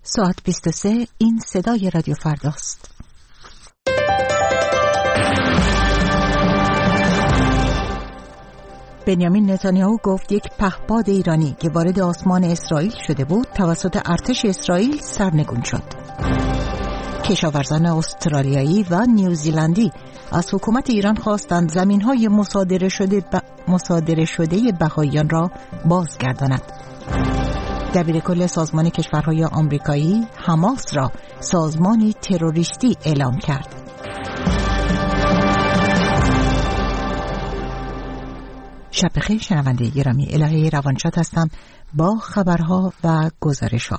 ساعت 23 این صدای رادیو فرداست. بنیامین نتانیاهو گفت یک پهپاد ایرانی که وارد آسمان اسرائیل شده بود توسط ارتش اسرائیل سرنگون شد. کشاورزان استرالیایی و نیوزیلندی از حکومت ایران خواستند زمین‌های مصادره شده بهائیان را بازگرداند. دبیرکل سازمان کشورهای آمریکایی حماس را سازمانی تروریستی اعلام کرد. شب بخیر شنونده گرامی، الهه روانشاد هستم با خبرها و گزارش‌ها.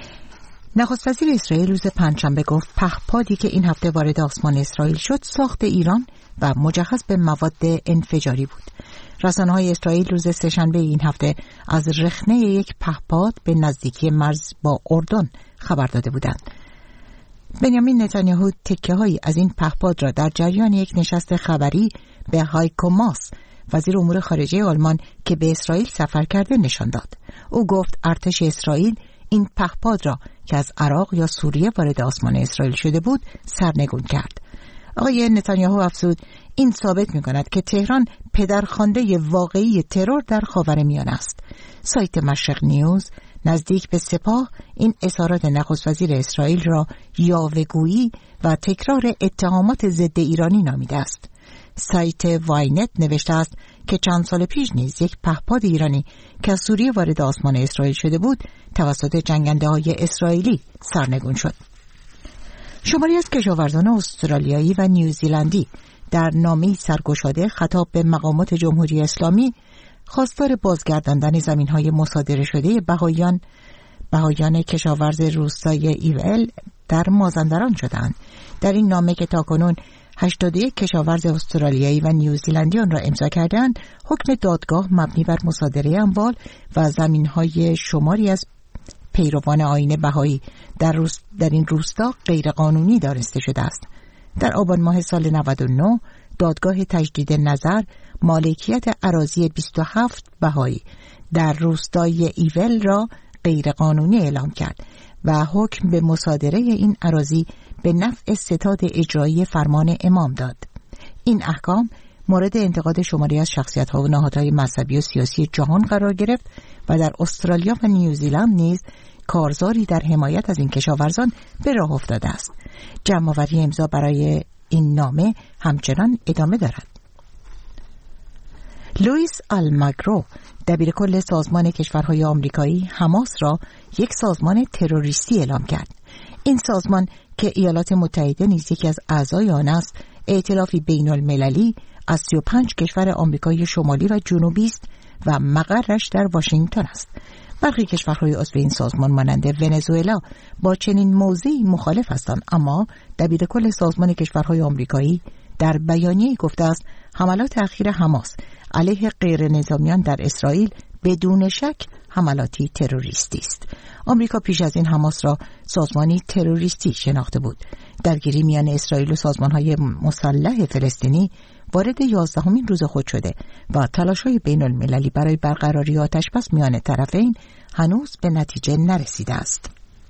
نخست وزیر اسرائیل روز پنجشنبه گفت پهپادی که این هفته وارد آسمان اسرائیل شد ساخت ایران و مجهز به مواد انفجاری بود. رسانه‌های اسرائیل روز سه‌شنبه این هفته از رخنه یک پهپاد به نزدیکی مرز با اردن خبر داده بودند. بنیامین نتانیاهو تکه‌هایی از این پهپاد را در جریان یک نشست خبری به هایکو ماس، وزیر امور خارجه آلمان که به اسرائیل سفر کرده، نشان داد. او گفت ارتش اسرائیل این پهپاد را که از عراق یا سوریه وارد آسمان اسرائیل شده بود سرنگون کرد. آقای نتانیاهو افزود این ثابت می‌کند که تهران پدرخوانده واقعی ترور در خاورمیانه است. سایت مشرق نیوز نزدیک به سپاه این اظهارات نخست وزیر اسرائیل را یاوه‌گویی و تکرار اتهامات ضد ایرانی نامیده است. سایت واینت نوشته است که چند سال پیش نیز یک پهپاد ایرانی که از سوریه وارد آسمان اسرائیل شده بود توسط جنگنده‌های اسرائیلی سرنگون شد. شماری از کشاورزان استرالیایی و نیوزیلندی در نامه‌ای سرگشاده خطاب به مقامات جمهوری اسلامی خواستار بازگرداندن زمین‌های مصادره شده بهائیان کشاورز روستای ایول در مازندران شدند. در این نامه که تاکنون 81 کشاورز استرالیایی و نیوزیلندی آن را امضا کردند، حکم دادگاه مبنی بر مصادره اموال و زمین‌های شماری از پیروان آیین بهایی در این روستا غیرقانونی دانسته شده است. در آبان ماه سال 99 دادگاه تجدید نظر مالکیت اراضی 27 بهایی در روستای ایول را غیرقانونی اعلام کرد و حکم به مصادره این اراضی به نفع ستاد اجرایی فرمان امام داد. این احکام مورد انتقاد شماری از شخصیت‌ها و نهادهای مذهبی و سیاسی جهان قرار گرفت و در استرالیا و نیوزیلند نیز کارزاری در حمایت از این کشاورزان به راه افتاده است. جمع‌آوری امضا برای این نامه همچنان ادامه دارد. لوئیس آلماگرو دبیرکل سازمان کشورهای آمریکایی حماس را یک سازمان تروریستی اعلام کرد. این سازمان که ایالات متحده نیز یکی از اعضای آن است، ائتلافی بین‌المللی از 35 کشور آمریکای شمالی و جنوبی است و مقرش در واشنگتن است. برخی کشورهای عضو این سازمان مانند ونزوئلا با چنین موضعی مخالف هستند، اما دبیرکل سازمان کشورهای آمریکایی در بیانیه‌ای گفته است حملات اخیر حماس علیه غیر نظامیان در اسرائیل بدون شک حملاتی تروریستی است. آمریکا پیش از این حماس را سازمانی تروریستی شناخته بود. درگیری میان اسرائیل و سازمان‌های مسلح فلسطینی وارد 11مین روز خود شده و تلاش‌های بین‌المللی برای برقراری آتش‌بس میان طرفین هنوز به نتیجه نرسیده است.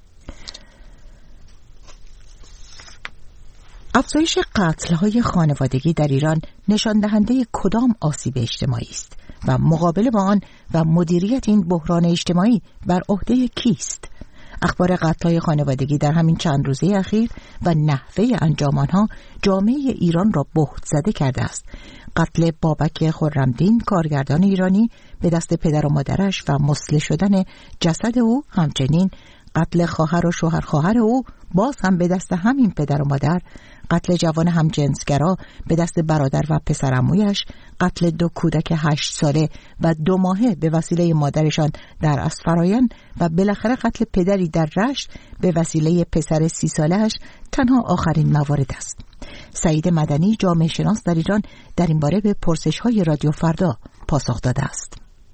افزایش قتل‌های خانوادگی در ایران نشان دهنده کدام آسیب اجتماعی است و مقابله با آن و مدیریت این بحران اجتماعی بر عهده کیست؟ اخبار قتل‌های خانوادگی در همین چند روزه اخیر و نحوه انجام آنها جامعه ایران را بهت زده کرده است. قتل بابک خرمدین کارگردان ایرانی به دست پدر و مادرش و مسلح شدن جسد او، همچنین قتل خواهر و شوهر خواهر او باز هم به دست همین پدر و مادر، قتل جوان همجنسگرا به دست برادر و پسرعمویش، قتل 2 کودک 8 ساله و 2 ماهه به وسیله مادرشان در اسفرایان و بالاخره قتل پدری در رشت به وسیله پسر 30 ساله‌اش تنها آخرین موارد است. سعید مدنی جامعه شناس در ایران در این باره به پرسش‌های رادیو فردا پاسخ داده است.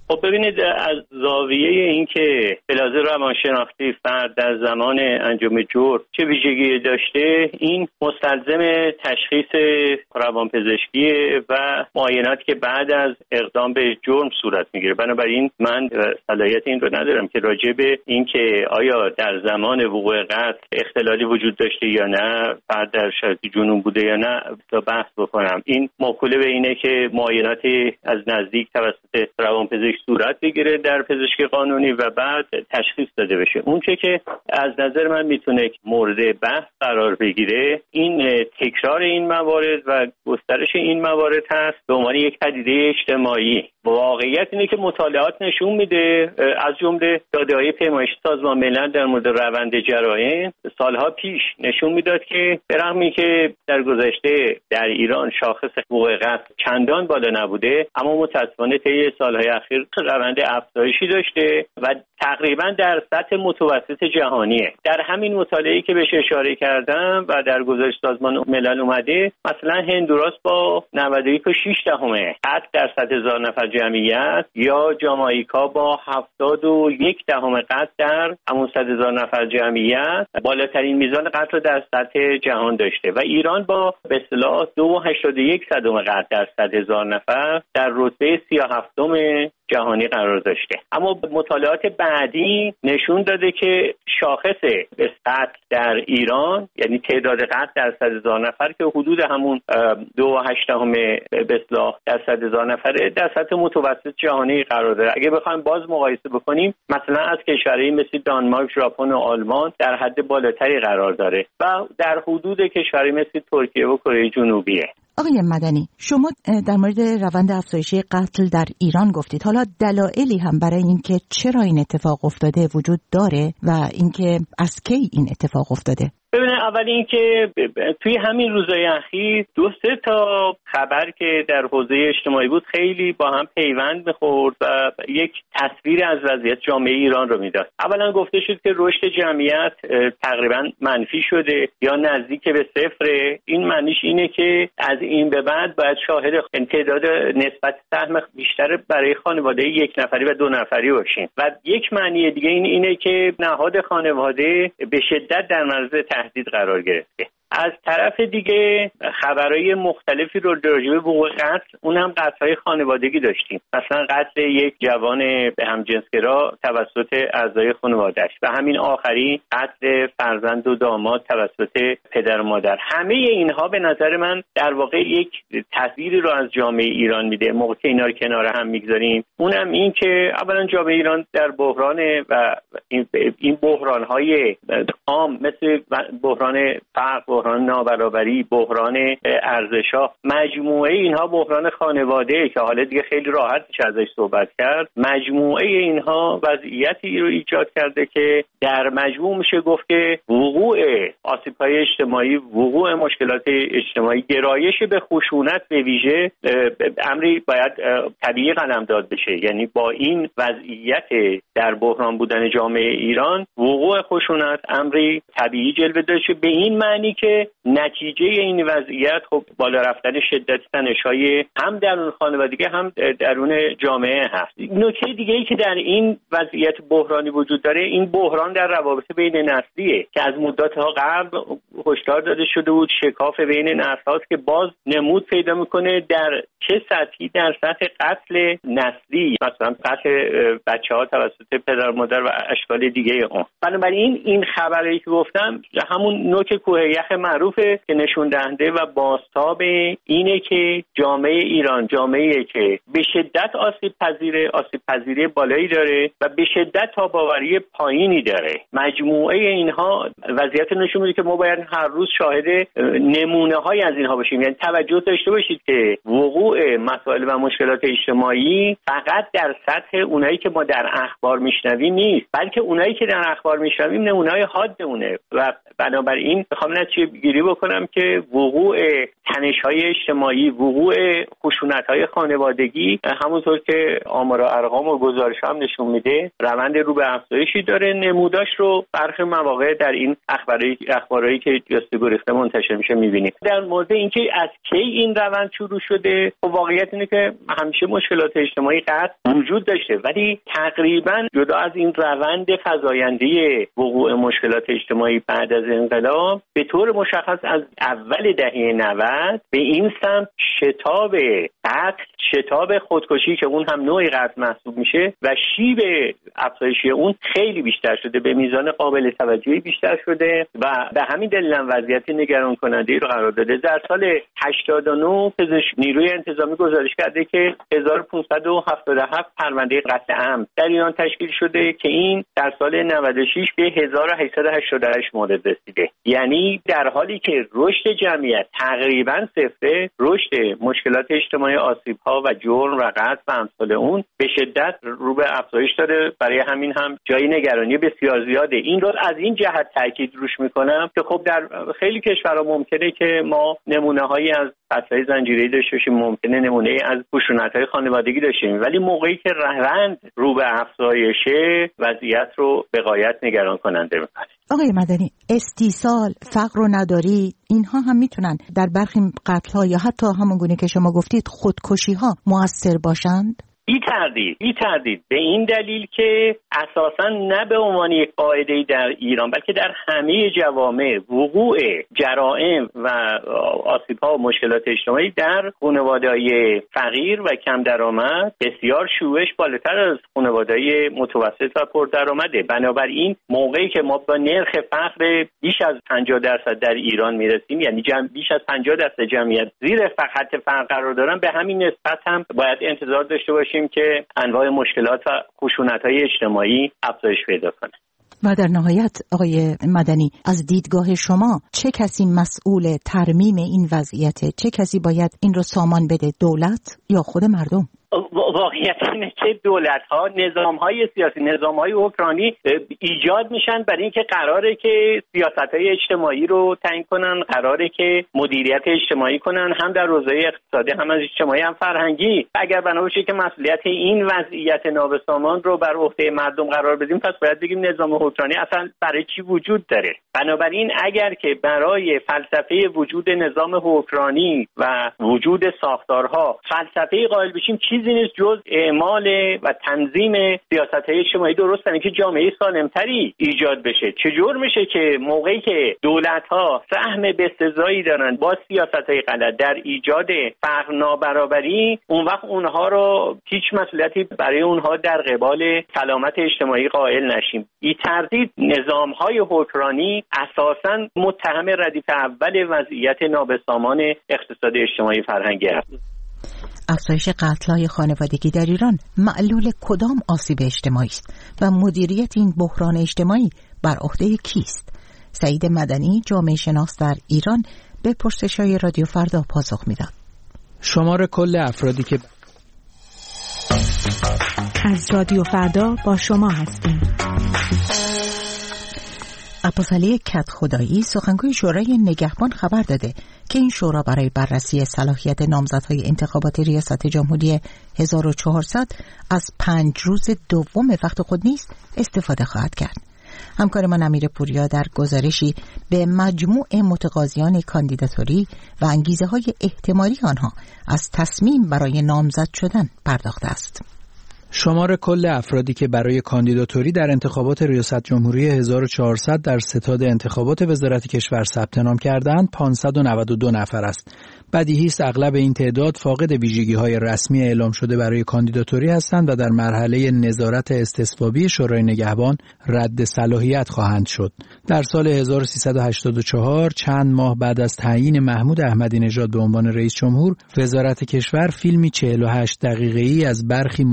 خب ببینید، از زاویه این که بلازه روانشناختی فرد در زمان انجام جرم چه ویژگی داشته، این مستلزم تشخیص روانپزشکی و معاینات که بعد از اقدام به جرم صورت میگیره. بنابراین من صلاحیت این رو ندارم که راجع به این که آیا در زمان وقوع قتل اختلالی وجود داشته یا نه، فرد در شرایط جنون بوده یا نه بحث بکنم. این موکول به اینه که معایناتی از نزدیک توسط روانپزشک صورت بگیره در پزشکی قانونی و بعد تشخیص داده بشه. اون که از نظر من میتونه مورد بحث قرار بگیره، این تکرار این موارد و گسترش این موارد هست به عنوان یک پدیده اجتماعی. واقعیت اینه که مطالعات نشون میده، از جمله داده‌های پیمایش سازمان ملل در مورد روند جرایم سالها پیش نشون میداد که برغم اینکه در گذشته در ایران شاخص وقوع قتل چندان بالا نبوده، اما متأسفانه طی سالهای اخیر روند افزایشی داشته و تقریبا در سطح متوسط جهانیه. در همین مطالعه‌ای که بهش اشاره کردم و در گزارش سازمان ملل اومده، مثلا هندوراس با 91.6 قتل در 100,000 نفر جمعیت، یا جامائیکا با 71 قتل در همون 100,000 نفر جمعیت بالاترین میزان قتل رو در سطح جهان داشته و ایران با به اصطلاح 2.81 قتل در 100,000 نفر در رتبه 37 جهانی قرار داشته. اما مطالعات بعدی نشون داده که شاخص قتل در ایران، یعنی تعداد قتل در 100,000 نفر که حدود همون 2.8 به اصطلاح در 100,000 نفره، در سطح متوسط جهانی قرار داره. اگه بخوایم باز مقایسه بکنیم، مثلا از کشورهای مثل دانمارک، ژاپن و آلمان در حد بالاتری قرار داره و در حدود کشورهای مثل ترکیه و کره جنوبیه. آقای مدنی، شما در مورد روند افزایشی قتل در ایران گفتید. حالا دلایلی هم برای اینکه چرا این اتفاق افتاده وجود داره و اینکه از کی این اتفاق افتاده؟ ببینید، اول این که توی همین روزهای اخیر 2-3 تا خبر که در حوزه اجتماعی بود خیلی با هم پیوند می‌خورد و یک تصویر از وضعیت جامعه ایران رو میداد. اولا گفته شد که رشد جمعیت تقریبا منفی شده یا نزدیک به صفر. این معنیش اینه که از این به بعد باید شاهد تعداد نسبت سهم بیشتر برای خانواده یک نفری و 2 نفری باشیم. و یک معنی دیگه اینه که نهاد خانواده به شدت در معرض تهدید قرار گرفته. از طرف دیگه خبرهای مختلفی رو راجع به وقوع قتل، اون هم قتل‌های خانوادگی داشتیم. مثلا قتل یک جوان به همجنسگرا توسط اعضای خانواده‌اش و همین آخری قتل فرزند و داماد توسط پدر و مادر. همه اینها به نظر من در واقع یک تصویری رو از جامعه ایران میده. موقع که اینا رو کنار هم میگذاریم، اونم این که اولا جامعه ایران در بحران و این بحران‌های عام مثل بحران فقر، بحران نابرابری، بحران ارزش‌ها، مجموعه اینها بحران خانواده که حالا دیگه خیلی راحت میشه ازش صحبت کرد، مجموعه اینها وضعیتی رو ایجاد کرده که در مجموع میشه گفت که وقوع آسیب‌های اجتماعی، وقوع مشکلات اجتماعی، گرایش به خشونت به ویژه امری باید طبیعی قلمداد بشه. یعنی با این وضعیت در بحران بودن جامعه ایران، وقوع خشونت امری طبیعی جلوه داشته، به این معنی که نتیجه این وضعیت خب بالا رفتن شدت تنش‌های هم درون خانوادگی هم درون جامعه هست. نکته دیگه‌ای که در این وضعیت بحرانی وجود داره، این بحران در روابط بین نسلیه که از مدت‌ها قبل هشدار داده شده بود. شکاف بین نسل‌هاست که باز نمود پیدا می‌کنه در چه سطحی، در سطح قتل نسلی، مثلا قتل بچه‌ها توسط پدر و مادر و اشکال دیگه اون. بنابراین این خبری که گفتم همون نوک کوه یخ معروفه که نشون دهنده و بازتاب اینه که جامعه ایران جامعه‌ای که به شدت آسیب پذیری بالایی داره و به شدت تاب‌آوری پایینی داره. مجموعه اینها وضعیت نشون میده که ما باید هر روز شاهد نمونه‌های از اینها باشیم. یعنی توجه داشته باشید که وقوع مسائل و مشکلات اجتماعی فقط در سطح اونایی که ما در اخبار میشنویم نیست، بلکه اونایی که در اخبار میشنویم نمونه‌های حاد اونه و بنابراین میخوام چی گیری بکنم که وقوع تنش‌های اجتماعی، وقوع خشونت‌های خانوادگی همونطور که آمار و ارقام و گزارش هم نشون میده روند رو به افزایشی داره. نموداش رو برخی مواقع در این اخبارایی که جسته گریخته منتشر میشه میبینیم. در مورد اینکه از کی این روند شروع شده، خب واقعیت اینه که همیشه مشکلات اجتماعی قطع وجود داشته، ولی تقریبا جدا از این روند فزاینده وقوع مشکلات اجتماعی بعد از انقلاب، به طور مشخص از اول دهه 90 به این سمت شتاب قتل، شتاب خودکشی که اون هم نوعی قتل محسوب میشه و شیب افزایشی اون خیلی بیشتر شده، به میزان قابل توجهی بیشتر شده و به همین دلیل هم وضعیت نگران کننده رو قرار داده. در سال 89 نیروی انتظامی گزارش کرده که 1577 پرونده قتل عمد در ایران تشکیل شده که این در سال 96 به 1888 مورد رسیده. یعنی در حالی که رشد جمعیت تقریبا صفره، رشد مشکلات اجتماعی، آسیب‌ها و جرم و قتل و امثال اون به شدت رو به افزایش داره. برای همین هم جای نگرانی بسیار زیاده. این رو از این جهت تاکید روش میکنم که خب در خیلی کشورها ممکنه که ما نمونه‌هایی از قتل‌های زنجیره‌ای داشته باشیم، ممکنه نمونه از خشونت‌های خانوادگی داشتیم، ولی موقعی که روند رو به افزایشه وضعیت رو به غایت نگران کننده میکنه. آقای مدنی، استیصال، فقر و نداری، اینها هم میتونن در برخی قتل‌ها یا حتی همون گونه که شما گفتید خودکشی‌ها مؤثر باشند؟ بی تردید به این دلیل که اساساً نه به عنوان یک قاعده‌ای در ایران بلکه در همه جوامع وقوع جرائم و آسیب‌ها و مشکلات اجتماعی در خانواده‌های فقیر و کم درآمد بسیار شیوعش بالاتر از خانواده‌های متوسط و پردرآمده. بنابراین موقعی که ما با نرخ فقر بیش از 50% در ایران میرسیم، یعنی بیش از 50% جمعیت زیر خط فقر قرار دارن، به همین نسبت هم باید انتظار داشته باشیم که انواع مشکلات و خشونت‌های اجتماعی افزایش پیدا کنه. و در نهایت آقای مدنی، از دیدگاه شما چه کسی مسئول ترمیم این وضعیته؟ چه کسی باید این رو سامان بده؟ دولت یا خود مردم؟ واقعیت اینه که دولت‌ها، نظام‌های سیاسی، نظام‌های حکمرانی ایجاد میشن برای اینکه قراره که سیاست‌های اجتماعی رو تعیین کنن، قراره که مدیریت اجتماعی کنن، هم در حوزه اقتصادی، هم از اجتماعی، هم فرهنگی. اگر بنا باشه که مسئولیت این وضعیت نابسامان رو بر عهده مردم قرار بدیم، پس باید بگیم نظام حکمرانی اصلا برای چی وجود داره. بنابراین اگر که برای فلسفه وجود نظام حکمرانی و وجود ساختارها فلسفه قائل بشیم، چیزی نیست جز اعمال و تنظیم سیاست‌های اجتماعی درست کنه که جامعه سالمتری ایجاد بشه. چجور میشه که موقعی که دولت‌ها سهم بسزایی دارن با سیاست‌های غلط در ایجاد فقر نابرابری، اون وقت اونها رو هیچ مسئولیتی برای اونها در قبال سلامت اجتماعی قائل نشیم. بی تردید نظام‌های حکمرانی اساساً متهم ردیف اول وضعیت نابسامان اقتصاد اجتماعی فرهنگی است. افزایش قتل‌های خانوادگی در ایران معلول کدام آسیب اجتماعی است و مدیریت این بحران اجتماعی بر عهده کیست؟ سعید مدنی، جامعه شناس در ایران، به پرسش‌های رادیو فردا پاسخ می‌داد. شمار کل افرادی که از رادیو فردا با شما هستیم. عباسعلی کدخدایی، سخنگوی شورای نگهبان، خبر داده که این شورا برای بررسی صلاحیت نامزدهای انتخابات ریاست جمهوری 1400 از 5 روز دوم وقت خود نیز استفاده خواهد کرد. همکار من امیرپوریا در گزارشی به مجموع متقاضیان کاندیداتوری و انگیزه‌های احتمالی آنها از تصمیم برای نامزد شدن پرداخته است. شمار کل افرادی که برای کاندیداتوری در انتخابات ریاست جمهوری 1400 در ستاد انتخابات وزارت کشور ثبت نام کردند 592 نفر است. بدیهی است اغلب این تعداد فاقد ویژگی‌های رسمی اعلام شده برای کاندیداتوری هستند و در مرحله نظارت استصوابی شورای نگهبان رد صلاحیت خواهند شد. در سال 1384 چند ماه بعد از تعیین محمود احمدی نژاد به عنوان رئیس جمهور، وزارت کشور فیلمی 48 دقیقه‌ای از برخی متقاضیان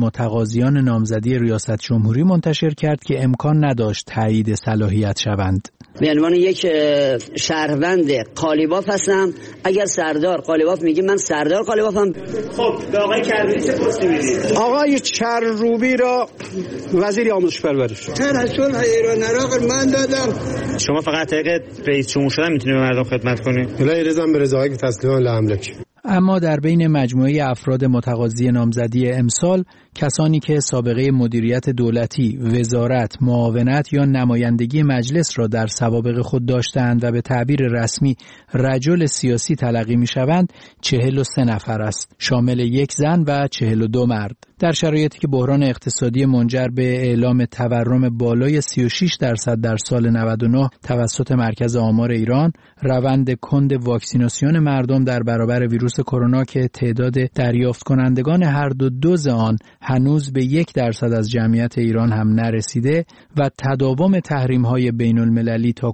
متقاضیان نامزدی ریاست جمهوری منتشر کرد که امکان نداشت تایید صلاحیت شوند. به عنوان یک شهروند قالیباف هستم. اگر سردار قالیباف میگه من سردار قالیبافم. خب به آقای کروبی چه پستی میدید؟ آقای کروبی را وزیر آموزش پرورش. رسول ایران عراق من دادم. شما فقط طریق رئیس جمهور شدن میتونید به مردم خدمت کنید. ولی رضا به رضایی که تسلیمان لاملک. اما در بین مجموعه افراد متقاضی نامزدی امسال کسانی که سابقه مدیریت دولتی، وزارت، معاونت یا نمایندگی مجلس را در سوابق خود داشتند و به تعبیر رسمی رجل سیاسی تلقی می‌شوند 43 نفر است، شامل 1 زن و 42 مرد. در شرایطی که بحران اقتصادی منجر به اعلام تورم بالای 36% در سال 99 توسط مرکز آمار ایران، روند کند واکسیناسیون مردم در برابر ویروس کرونا که تعداد دریافت کنندگان هر دو دوز آن هنوز به 1% از جمعیت ایران هم نرسیده و تداوم تحریم‌های بین‌المللی تا